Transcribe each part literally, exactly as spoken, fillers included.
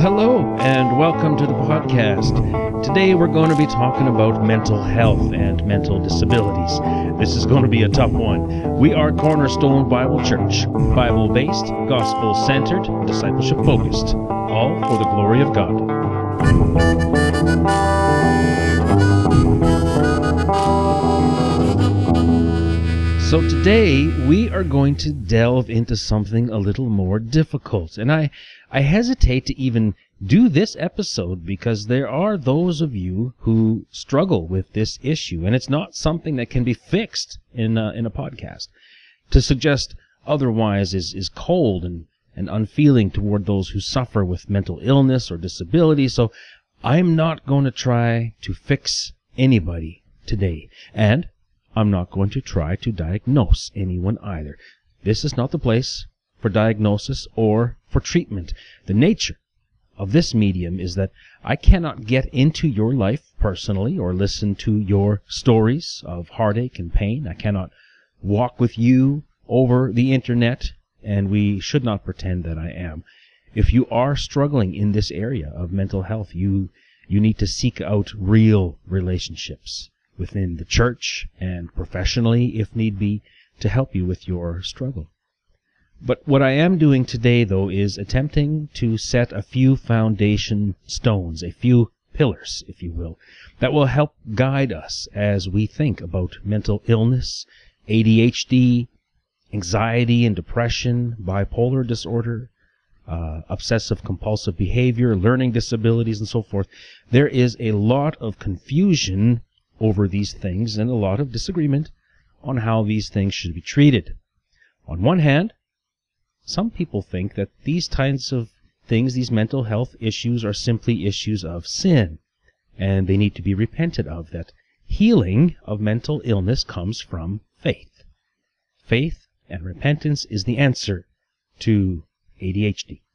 hello, and welcome to the podcast. Today we're going to be talking about mental health and mental disabilities. This is going to be a tough one. We are Cornerstone Bible Church, Bible-based, gospel-centered, discipleship-focused, all for the glory of God. So today we are going to delve into something a little more difficult, and I, I hesitate to even do this episode because there are those of you who struggle with this issue, and it's not something that can be fixed in a, in a podcast. To suggest otherwise is, is cold and, and unfeeling toward those who suffer with mental illness or disability, so I'm not going to try to fix anybody today, and I'm not going to try to diagnose anyone either. This is not the place for diagnosis or for treatment. The nature of this medium is that I cannot get into your life personally or listen to your stories of heartache and pain. I cannot walk with you over the internet, and we should not pretend that I am. If you are struggling in this area of mental health, you you need to seek out real relationships within the church and professionally, if need be, to help you with your struggle. But what I am doing today, though, is attempting to set a few foundation stones, a few pillars, if you will, that will help guide us as we think about mental illness, A D H D, anxiety and depression, bipolar disorder, uh, obsessive-compulsive behavior, learning disabilities, and so forth. There is a lot of confusion over these things and a lot of disagreement on how these things should be treated. On one hand, some people think that these kinds of things, these mental health issues, are simply issues of sin, and they need to be repented of, that healing of mental illness comes from faith. Faith and repentance is the answer to A D H D.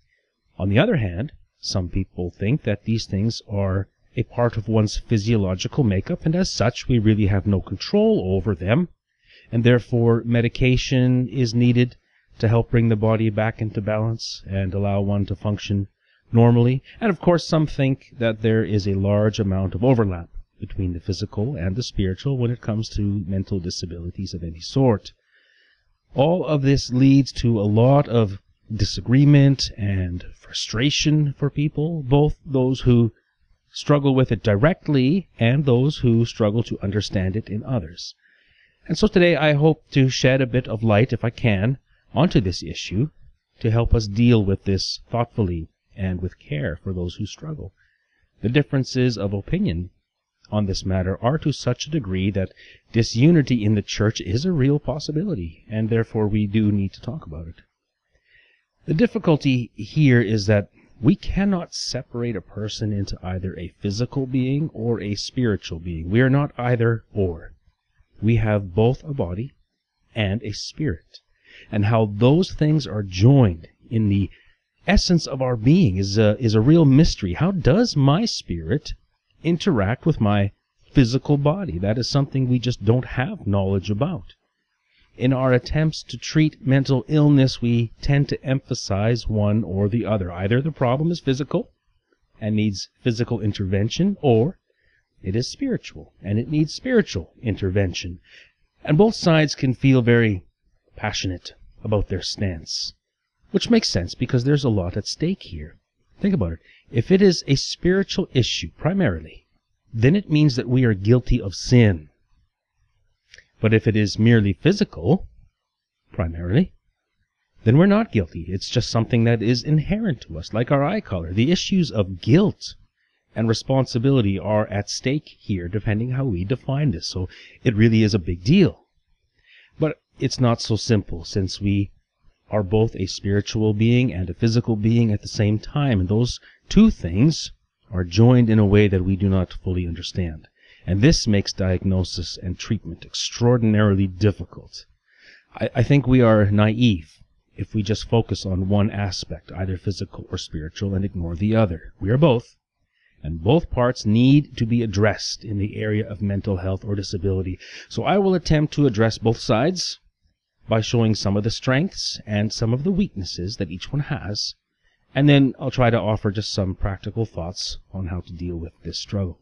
On the other hand, some people think that these things are a part of one's physiological makeup, and as such we really have no control over them, and therefore medication is needed to help bring the body back into balance and allow one to function normally. And of course some think that there is a large amount of overlap between the physical and the spiritual when it comes to mental disabilities of any sort. All of this leads to a lot of disagreement and frustration for people, both those who struggle with it directly and those who struggle to understand it in others. And so today I hope to shed a bit of light, if I can, onto this issue to help us deal with this thoughtfully and with care for those who struggle. The differences of opinion on this matter are to such a degree that disunity in the church is a real possibility, and therefore we do need to talk about it. The difficulty here is that we cannot separate a person into either a physical being or a spiritual being. We are not either or. We have both a body and a spirit. And how those things are joined in the essence of our being is a, is a real mystery. How does my spirit interact with my physical body? That is something we just don't have knowledge about. In our attempts to treat mental illness, we tend to emphasize one or the other. Either the problem is physical and needs physical intervention, or it is spiritual and it needs spiritual intervention. And both sides can feel very passionate about their stance, which makes sense because there's a lot at stake here. Think about it. If it is a spiritual issue primarily, then it means that we are guilty of sin. But if it is merely physical, primarily, then we're not guilty. It's just something that is inherent to us, like our eye color. The issues of guilt and responsibility are at stake here, depending how we define this. So it really is a big deal. But it's not so simple, since we are both a spiritual being and a physical being at the same time, and those two things are joined in a way that we do not fully understand. And this makes diagnosis and treatment extraordinarily difficult. I, I think we are naive if we just focus on one aspect, either physical or spiritual, and ignore the other. We are both, and both parts need to be addressed in the area of mental health or disability. So I will attempt to address both sides by showing some of the strengths and some of the weaknesses that each one has, And then I'll try to offer just some practical thoughts on how to deal with this struggle.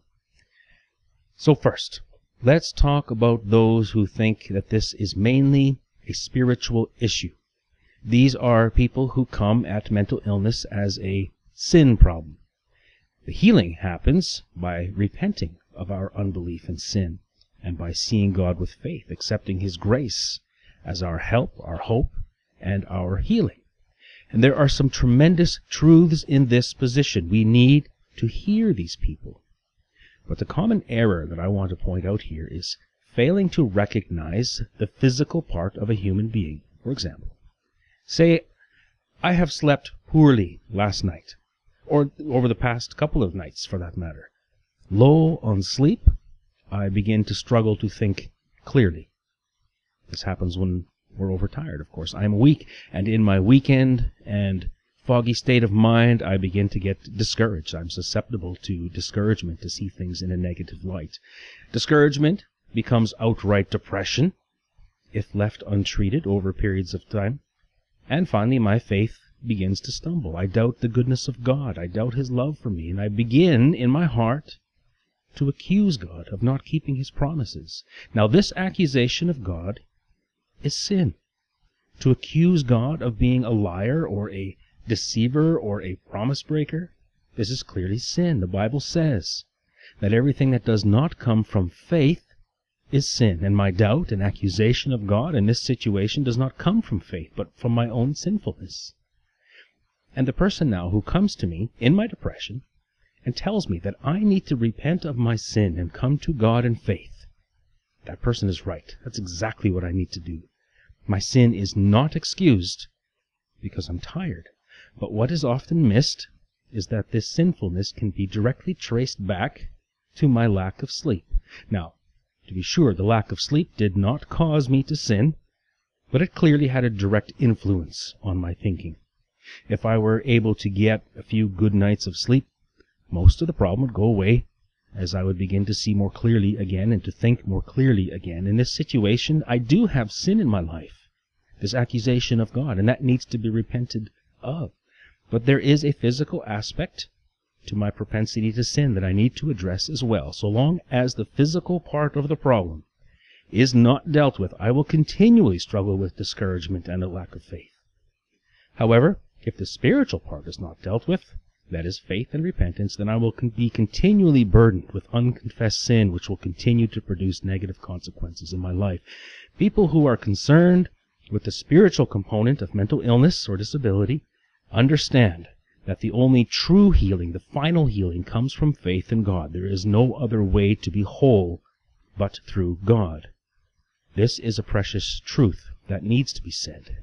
So first, let's talk about those who think that this is mainly a spiritual issue. These are people who come at mental illness as a sin problem. The healing happens by repenting of our unbelief and sin, and by seeing God with faith, accepting His grace as our help, our hope, and our healing. And there are some tremendous truths in this position. We need to hear these people. But the common error that I want to point out here is failing to recognize the physical part of a human being. For example, say, I have slept poorly last night, or over the past couple of nights for that matter. Low on sleep, I begin to struggle to think clearly. This happens when we're overtired, of course. I'm weak, and in my weekend and foggy state of mind, I begin to get discouraged. I'm susceptible to discouragement, to see things in a negative light. Discouragement becomes outright depression if left untreated over periods of time. And finally, my faith begins to stumble. I doubt the goodness of God. I doubt His love for me, and I begin in my heart to accuse God of not keeping His promises. Now, this accusation of God is sin. To accuse God of being a liar or a deceiver or a promise breaker, this is clearly sin. The Bible says that everything that does not come from faith is sin, and my doubt and accusation of God in this situation does not come from faith, but from my own sinfulness. And the person now who comes to me in my depression and tells me that I need to repent of my sin and come to God in faith, that person is right. That's exactly what I need to do. My sin is not excused because I'm tired. But what is often missed is that this sinfulness can be directly traced back to my lack of sleep. Now, to be sure, the lack of sleep did not cause me to sin, but it clearly had a direct influence on my thinking. If I were able to get a few good nights of sleep, most of the problem would go away, as I would begin to see more clearly again and to think more clearly again. In this situation, I do have sin in my life, this accusation of God, and that needs to be repented of. But there is a physical aspect to my propensity to sin that I need to address as well. So long as the physical part of the problem is not dealt with, I will continually struggle with discouragement and a lack of faith. However, if the spiritual part is not dealt with, that is faith and repentance, then I will con- be continually burdened with unconfessed sin, which will continue to produce negative consequences in my life. People who are concerned with the spiritual component of mental illness or disability understand that the only true healing, the final healing, comes from faith in God. There is no other way to be whole but through God. This is a precious truth that needs to be said.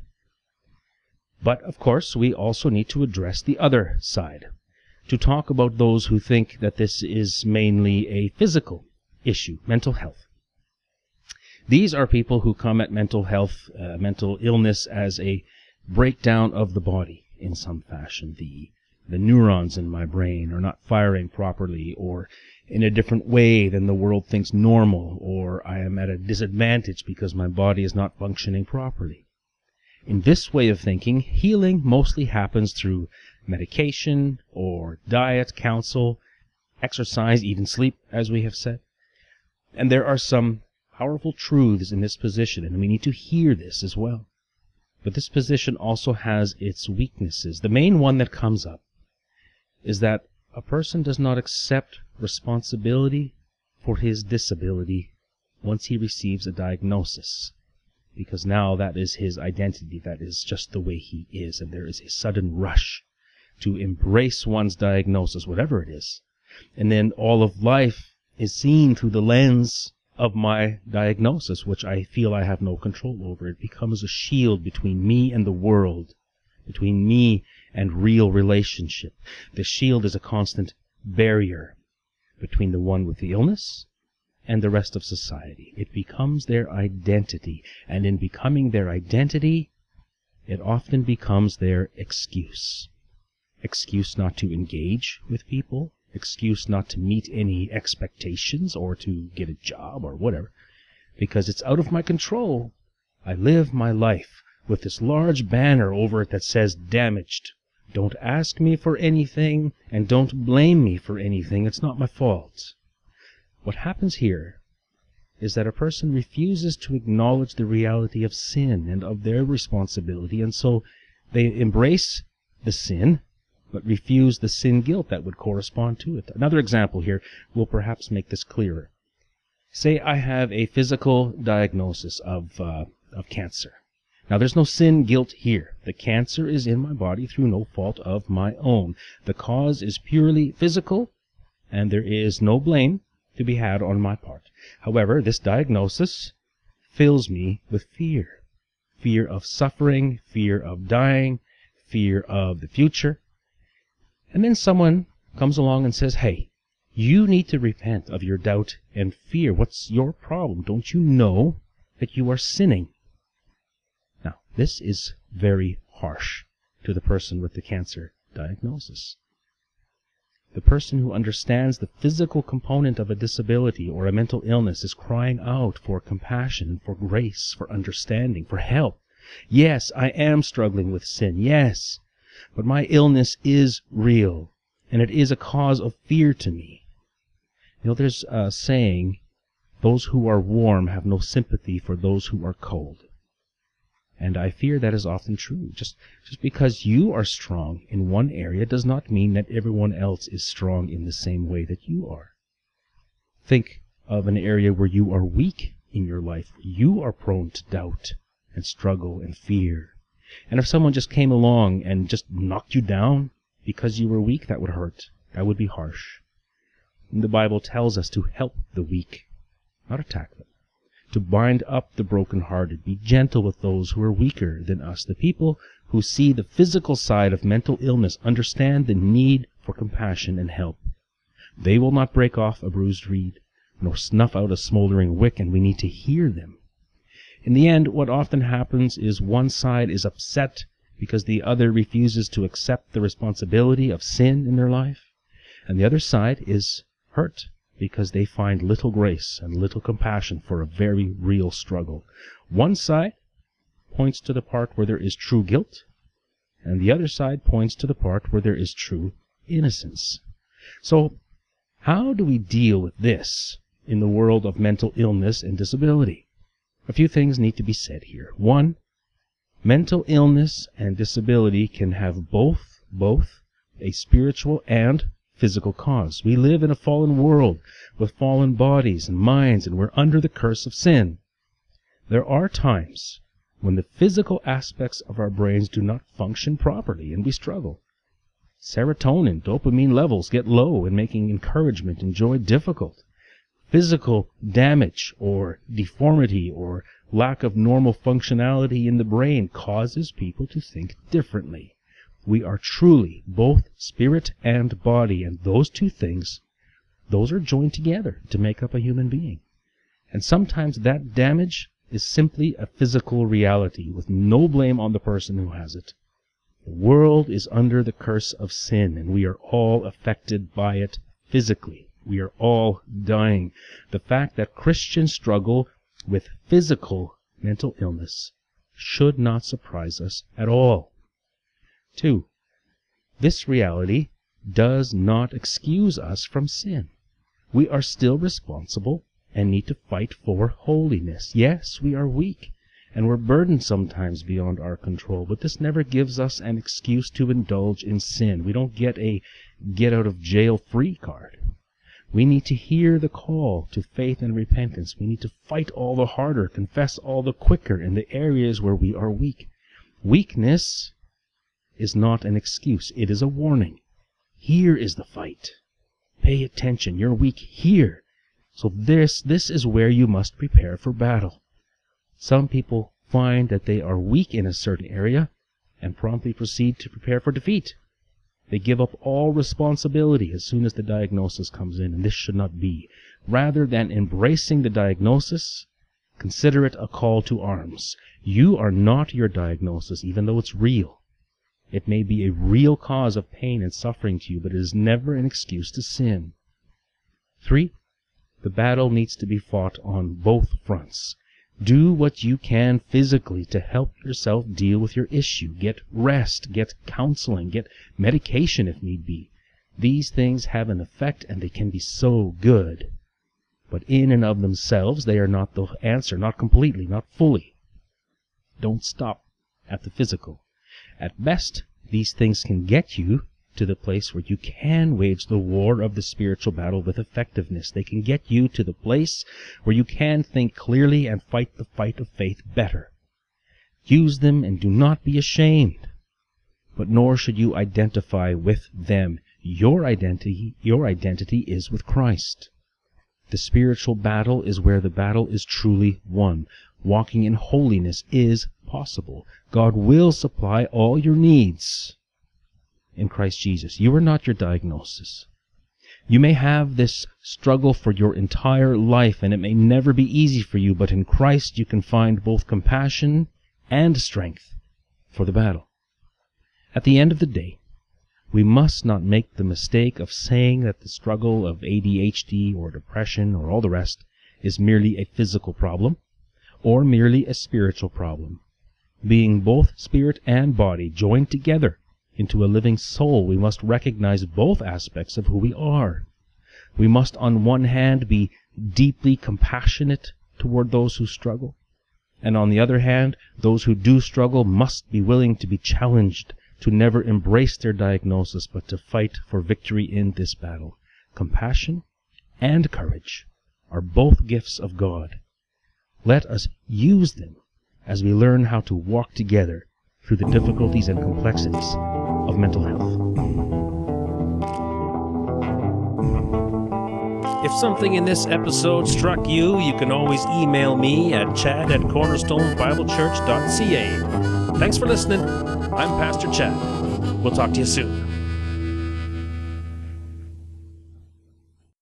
But, of course, we also need to address the other side, to talk about those who think that this is mainly a physical issue, mental health. These are people who come at mental health, uh, mental illness as a breakdown of the body in some fashion. The, the neurons in my brain are not firing properly, or in a different way than the world thinks normal, or I am at a disadvantage because my body is not functioning properly. In this way of thinking, healing mostly happens through medication or diet, counsel, exercise, even sleep, as we have said. And there are some powerful truths in this position, and we need to hear this as well. But this position also has its weaknesses. The main one that comes up is that a person does not accept responsibility for his disability once he receives a diagnosis, because now that is his identity, that is just the way he is, and there is a sudden rush to embrace one's diagnosis, whatever it is. And then all of life is seen through the lens of my diagnosis, which I feel I have no control over. It becomes a shield between me and the world, between me and real relationship. The shield is a constant barrier between the one with the illness and the rest of society. It becomes their identity, and in becoming their identity, it often becomes their excuse. Excuse not to engage with people, excuse not to meet any expectations or to get a job or whatever, because it's out of my control. I live my life with this large banner over it that says damaged, Don't ask me for anything, and don't blame me for anything. It's not my fault. What happens here is that a person refuses to acknowledge the reality of sin and of their responsibility, and so they embrace the sin, but refuse the sin guilt that would correspond to it. Another example here will perhaps make this clearer. Say I have a physical diagnosis of, uh, of cancer. Now, there's no sin guilt here. The cancer is in my body through no fault of my own. The cause is purely physical, and there is no blame to be had on my part. However, this diagnosis fills me with fear. Fear of suffering, fear of dying, fear of the future. And then someone comes along and says, hey, you need to repent of your doubt and fear. What's your problem? Don't you know that you are sinning? Now, this is very harsh to the person with the cancer diagnosis. The person who understands the physical component of a disability or a mental illness is crying out for compassion, for grace, for understanding, for help. Yes, I am struggling with sin, yes, but my illness is real, and it is a cause of fear to me. You know, there's a saying, those who are warm have no sympathy for those who are cold. And I fear that is often true. Just, just because you are strong in one area does not mean that everyone else is strong in the same way that you are. Think of an area where you are weak in your life. You are prone to doubt and struggle and fear. And if someone just came along and just knocked you down because you were weak, that would hurt. That would be harsh. And the Bible tells us to help the weak, not attack them. To bind up the brokenhearted, be gentle with those who are weaker than us. The people who see the physical side of mental illness understand the need for compassion and help. They will not break off a bruised reed, nor snuff out a smoldering wick, and we need to hear them. In the end, what often happens is one side is upset because the other refuses to accept the responsibility of sin in their life, and the other side is hurt because they find little grace and little compassion for a very real struggle. One side points to the part where there is true guilt, and the other side points to the part where there is true innocence. So, how do we deal with this in the world of mental illness and disability? A few things need to be said here. One, mental illness and disability can have both, both a spiritual and physical cause. We live in a fallen world with fallen bodies and minds, and we're under the curse of sin. There are times when the physical aspects of our brains do not function properly, and we struggle. Serotonin, dopamine levels get low, and making encouragement and joy difficult. Physical damage or deformity or lack of normal functionality in the brain causes people to think differently. We are truly both spirit and body, and those two things, those are joined together to make up a human being. And sometimes that damage is simply a physical reality with no blame on the person who has it. The world is under the curse of sin, and we are all affected by it physically. We are all dying. The fact that Christians struggle with physical mental illness should not surprise us at all. Two, this reality does not excuse us from sin. We are still responsible and need to fight for holiness. Yes, we are weak, and we're burdened sometimes beyond our control, but this never gives us an excuse to indulge in sin. We don't get a get-out-of-jail-free card. We need to hear the call to faith and repentance. We need to fight all the harder, confess all the quicker in the areas where we are weak. Weakness is not an excuse. It is a warning. Here is the fight. Pay attention. You're weak here. So this, this is where you must prepare for battle. Some people find that they are weak in a certain area and promptly proceed to prepare for defeat. They give up all responsibility as soon as the diagnosis comes in, and this should not be. Rather than embracing the diagnosis, consider it a call to arms. You are not your diagnosis, even though it's real. It may be a real cause of pain and suffering to you, but it is never an excuse to sin. Three, the battle needs to be fought on both fronts. Do what you can physically to help yourself deal with your issue. Get rest, get counseling, get medication if need be. These things have an effect, and they can be so good. But in and of themselves, they are not the answer, not completely, not fully. Don't stop at the physical. At best, these things can get you to the place where you can wage the war of the spiritual battle with effectiveness. They can get you to the place where you can think clearly and fight the fight of faith better. Use them and do not be ashamed. But nor should you identify with them. Your identity, your identity is with Christ. The spiritual battle is where the battle is truly won. Walking in holiness is possible. God will supply all your needs in Christ Jesus. You are not your diagnosis. You may have this struggle for your entire life, and it may never be easy for you, but in Christ you can find both compassion and strength for the battle. At the end of the day, we must not make the mistake of saying that the struggle of A D H D or depression or all the rest is merely a physical problem or merely a spiritual problem. Being both spirit and body joined together into a living soul, we must recognize both aspects of who we are. We must on one hand be deeply compassionate toward those who struggle, and on the other hand, those who do struggle must be willing to be challenged to never embrace their diagnosis, but to fight for victory in this battle. Compassion and courage are both gifts of God. Let us use them as we learn how to walk together through the difficulties and complexities of mental health. If something in this episode struck you, you can always email me at chad at cornerstone bible church dot c a. Thanks for listening. I'm Pastor Chad. We'll talk to you soon.